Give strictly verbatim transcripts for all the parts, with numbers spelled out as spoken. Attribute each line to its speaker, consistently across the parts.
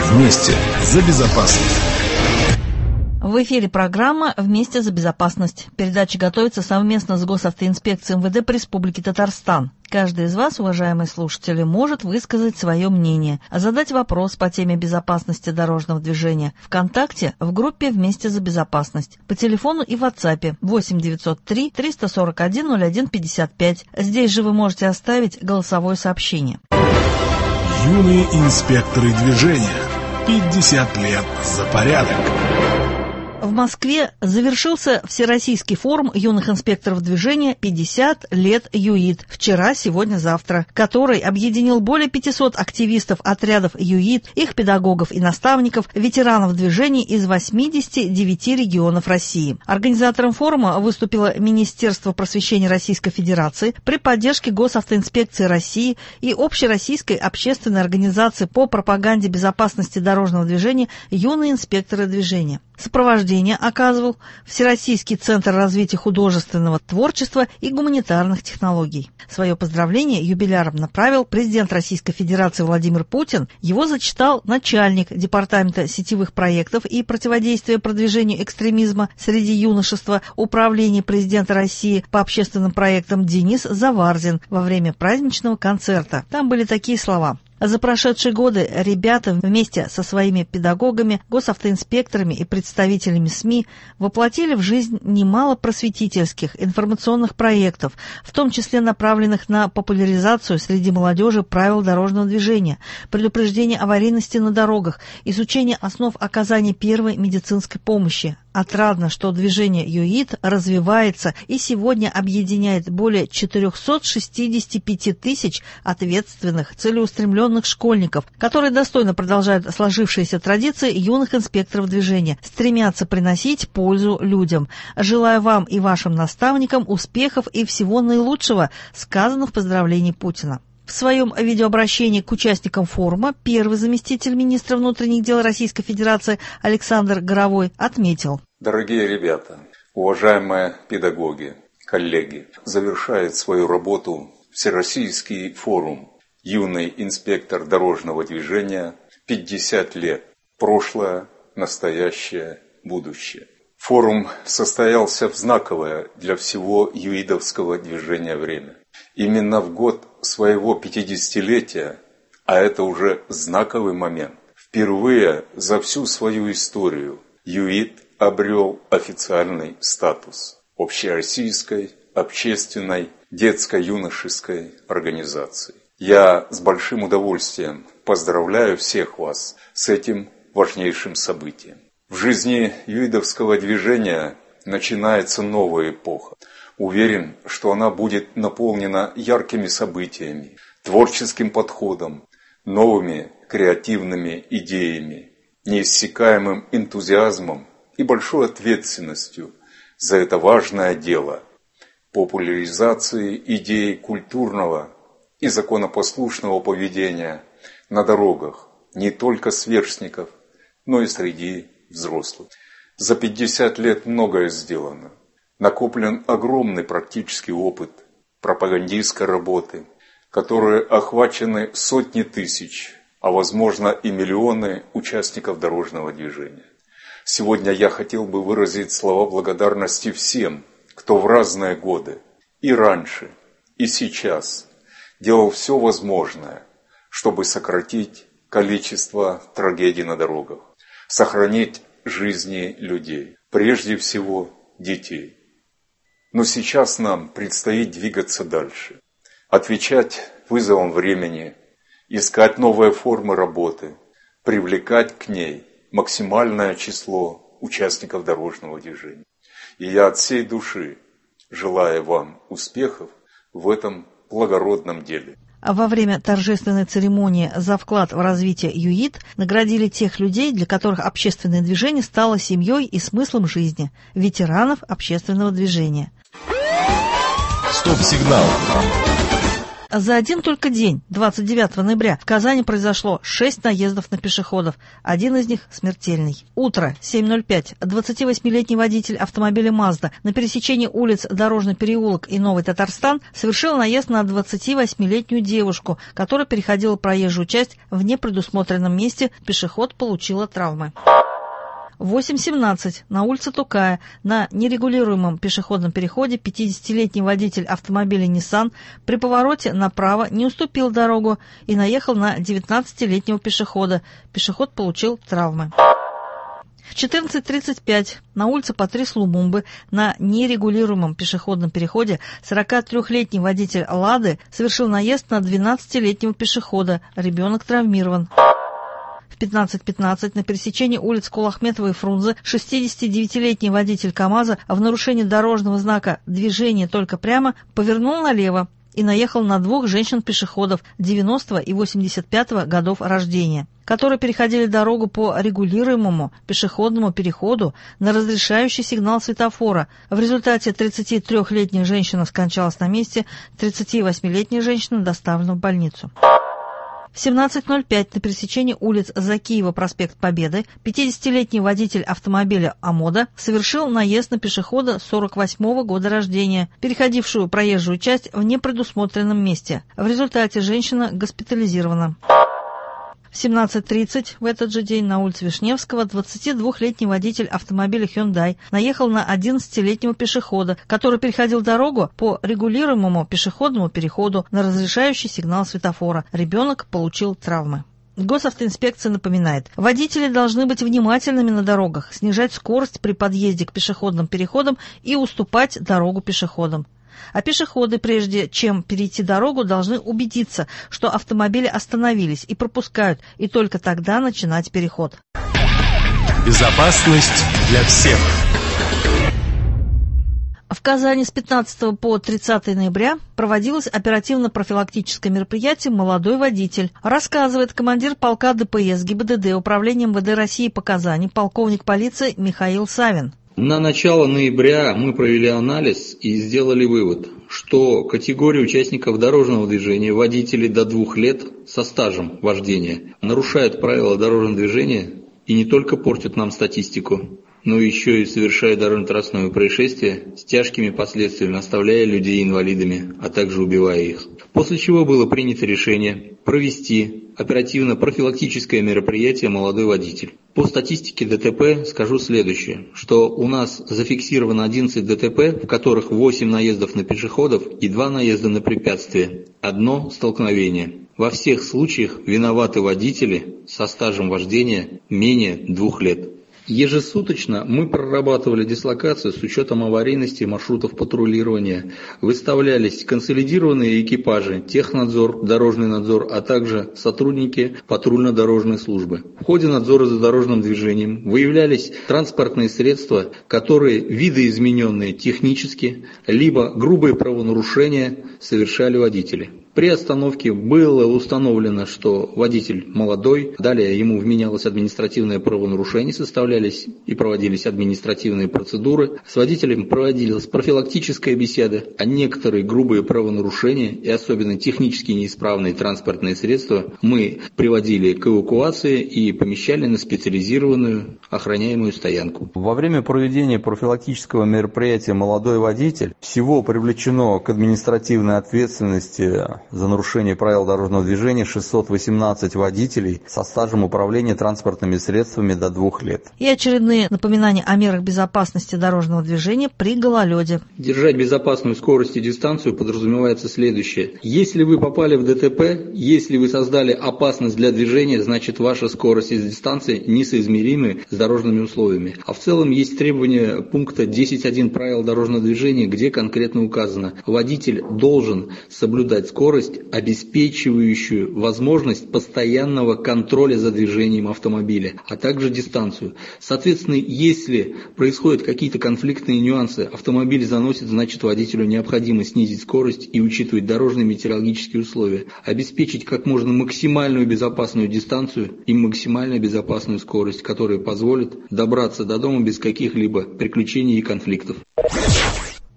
Speaker 1: Вместе за безопасность.
Speaker 2: В эфире программа «Вместе за безопасность». Передача готовится совместно с Госавтоинспекцией эм вэ дэ по Республике Татарстан. Каждый из вас, уважаемые слушатели, может высказать свое мнение, задать вопрос по теме безопасности дорожного движения ВКонтакте в группе «Вместе за безопасность», по телефону и в WhatsApp восемь девятьсот три триста сорок один ноль один пятьдесят пять. Здесь же вы можете оставить голосовое сообщение.
Speaker 1: Юные инспекторы движения. пятьдесят лет за порядок.
Speaker 2: В Москве завершился Всероссийский форум юных инспекторов движения «пятьдесят лет ЮИД» вчера, сегодня, завтра, который объединил более пятисот активистов отрядов ЮИД, их педагогов и наставников, ветеранов движений из восьмидесяти девяти регионов России. Организатором форума выступило Министерство просвещения Российской Федерации при поддержке Госавтоинспекции России и Общероссийской общественной организации по пропаганде безопасности дорожного движения «Юные инспекторы движения». Сопровождение оказывал Всероссийский центр развития художественного творчества и гуманитарных технологий. Свое поздравление юбилярам направил президент Российской Федерации Владимир Путин. Его зачитал начальник Департамента сетевых проектов и противодействия продвижению экстремизма среди юношества Управления президента России по общественным проектам Денис Заварзин во время праздничного концерта. Там были такие слова. За прошедшие годы ребята вместе со своими педагогами, госавтоинспекторами и представителями СМИ воплотили в жизнь немало просветительских информационных проектов, в том числе направленных на популяризацию среди молодежи правил дорожного движения, предупреждение аварийности на дорогах, изучение основ оказания первой медицинской помощи. Отрадно, что движение ЮИД развивается и сегодня объединяет более четырехсот шестидесяти пяти тысяч ответственных, целеустремленных школьников, которые достойно продолжают сложившиеся традиции юных инспекторов движения, стремятся приносить пользу людям. Желаю вам и вашим наставникам успехов и всего наилучшего, сказано в поздравлении Путина. В своем видеообращении к участникам форума первый заместитель министра внутренних дел Российской Федерации Александр Горовой отметил.
Speaker 3: Дорогие ребята, уважаемые педагоги, коллеги, завершает свою работу Всероссийский форум «Юный инспектор дорожного движения. пятьдесят лет. Прошлое, настоящее, будущее». Форум состоялся в знаковое для всего юидовского движения время. Именно в год своего пятидесятилетия, а это уже знаковый момент, впервые за всю свою историю ЮИД обрел официальный статус общероссийской, общественной, детско-юношеской организации. Я с большим удовольствием поздравляю всех вас с этим важнейшим событием. В жизни юидовского движения начинается новая эпоха. Уверен, что она будет наполнена яркими событиями, творческим подходом, новыми креативными идеями, неиссякаемым энтузиазмом и большой ответственностью за это важное дело популяризации идей культурного и законопослушного поведения на дорогах не только сверстников, но и среди взрослых. За пятьдесят лет многое сделано. Накоплен огромный практический опыт пропагандистской работы, которые охвачены сотни тысяч, а возможно и миллионы участников дорожного движения. Сегодня я хотел бы выразить слова благодарности всем, кто в разные годы, и раньше, и сейчас, делал все возможное, чтобы сократить количество трагедий на дорогах, сохранить жизни людей, прежде всего детей. Но сейчас нам предстоит двигаться дальше, отвечать вызовам времени, искать новые формы работы, привлекать к ней максимальное число участников дорожного движения. И я от всей души желаю вам успехов в этом благородном деле.
Speaker 2: Во время торжественной церемонии за вклад в развитие ЮИД наградили тех людей, для которых общественное движение стало семьей и смыслом жизни, ветеранов общественного движения.
Speaker 1: Стоп-сигнал.
Speaker 2: За один только день, двадцать девятого ноября, в Казани произошло шесть наездов на пешеходов, один из них смертельный. Утро, семь ноль пять. двадцативосьмилетний водитель автомобиля «Мазда» на пересечении улиц Дорожный переулок и Новый Татарстан совершил наезд на двадцативосьмилетнюю девушку, которая переходила проезжую часть в непредусмотренном месте. Пешеход получила травмы. восемь семнадцать. На улице Тукая на нерегулируемом пешеходном переходе пятидесятилетний водитель автомобиля Nissan при повороте направо не уступил дорогу и наехал на девятнадцатилетнего пешехода. Пешеход получил травмы. В четырнадцать тридцать пять на улице Патрис Лумумбы на нерегулируемом пешеходном переходе сорокатрёхлетний водитель «Лады» совершил наезд на двенадцатилетнего пешехода. Ребенок травмирован. В пятнадцать пятнадцать на пересечении улиц Кулахметова и Фрунзе шестидесятидевятилетний водитель КамАЗа в нарушении дорожного знака «Движение только прямо» повернул налево и наехал на двух женщин-пешеходов девяностого и восемьдесят пятого годов рождения, которые переходили дорогу по регулируемому пешеходному переходу на разрешающий сигнал светофора. В результате тридцатитрёхлетняя женщина скончалась на месте, тридцативосьмилетняя женщина доставлена в больницу. В семнадцать ноль пять на пересечении улиц Закиева, проспект Победы, пятидесятилетний водитель автомобиля «Амода» совершил наезд на пешехода сорок восьмого года рождения, переходившую проезжую часть в непредусмотренном месте. В результате женщина госпитализирована. В семнадцать тридцать в этот же день на улице Вишневского двадцатидвухлетний водитель автомобиля Hyundai наехал на одиннадцатилетнего пешехода, который переходил дорогу по регулируемому пешеходному переходу на разрешающий сигнал светофора. Ребенок получил травмы. Госавтоинспекция напоминает, водители должны быть внимательными на дорогах, снижать скорость при подъезде к пешеходным переходам и уступать дорогу пешеходам. А пешеходы, прежде чем перейти дорогу, должны убедиться, что автомобили остановились и пропускают, и только тогда начинать переход.
Speaker 1: Безопасность для всех.
Speaker 2: В Казани с пятнадцатого по тридцатое ноября проводилось оперативно-профилактическое мероприятие «Молодой водитель». Рассказывает командир полка ДПС ГИБДД Управления МВД России по Казани, полковник полиции Михаил Савин.
Speaker 4: На начало ноября мы провели анализ и сделали вывод, что категория участников дорожного движения, водителей до двух лет со стажем вождения, нарушают правила дорожного движения и не только портят нам статистику, но еще и совершая дорожно-транспортные происшествия с тяжкими последствиями, оставляя людей инвалидами, а также убивая их. После чего было принято решение провести оперативно-профилактическое мероприятие «Молодой водитель». По статистике ДТП скажу следующее, что у нас зафиксировано одиннадцать ДТП, в которых восемь наездов на пешеходов и два наезда на препятствия, одно столкновение. Во всех случаях виноваты водители со стажем вождения менее двух лет. Ежесуточно мы прорабатывали дислокацию с учетом аварийности маршрутов патрулирования. Выставлялись консолидированные экипажи, технадзор, дорожный надзор, а также сотрудники патрульно-дорожной службы. В ходе надзора за дорожным движением выявлялись транспортные средства, которые видоизмененные технически, либо грубые правонарушения совершали водители. При остановке было установлено, что водитель молодой, далее ему вменялось административное правонарушение, составлялись и проводились административные процедуры, с водителем проводилась профилактическая беседа, а некоторые грубые правонарушения и особенно технически неисправные транспортные средства мы приводили к эвакуации и помещали на специализированную охраняемую стоянку.
Speaker 5: Во время проведения профилактического мероприятия «Молодой водитель» всего привлечено к административной ответственности за нарушение правил дорожного движения шестьсот восемнадцать водителей со стажем управления транспортными средствами до двух лет.
Speaker 2: И очередные напоминания о мерах безопасности дорожного движения при гололеде.
Speaker 4: Держать безопасную скорость и дистанцию подразумевается следующее. Если вы попали в ДТП, если вы создали опасность для движения, значит ваша скорость и дистанция несоизмеримы с дорожными условиями. А в целом есть требования пункта десять точка один правил дорожного движения, где конкретно указано: водитель должен соблюдать скорость, обеспечивающую возможность постоянного контроля за движением автомобиля, а также дистанцию. Соответственно, если происходят какие-то конфликтные нюансы, автомобиль заносит, значит водителю необходимо снизить скорость и учитывать дорожные метеорологические условия, обеспечить как можно максимальную безопасную дистанцию и максимально безопасную скорость, которая позволит добраться до дома без каких-либо приключений и конфликтов.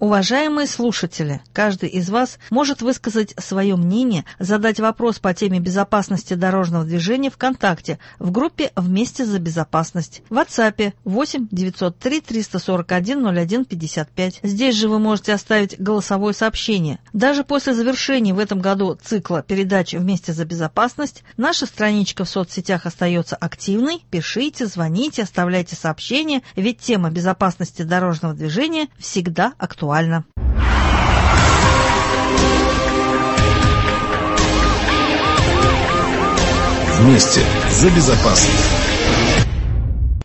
Speaker 2: Уважаемые слушатели, каждый из вас может высказать свое мнение, задать вопрос по теме безопасности дорожного движения ВКонтакте в группе «Вместе за безопасность», в WhatsApp восемь девятьсот три триста сорок один ноль один пятьдесят пять. Здесь же вы можете оставить голосовое сообщение. Даже после завершения в этом году цикла передач «Вместе за безопасность» наша страничка в соцсетях остается активной. Пишите, звоните, оставляйте сообщения, ведь тема безопасности дорожного движения всегда актуальна.
Speaker 1: Вместе за безопасность.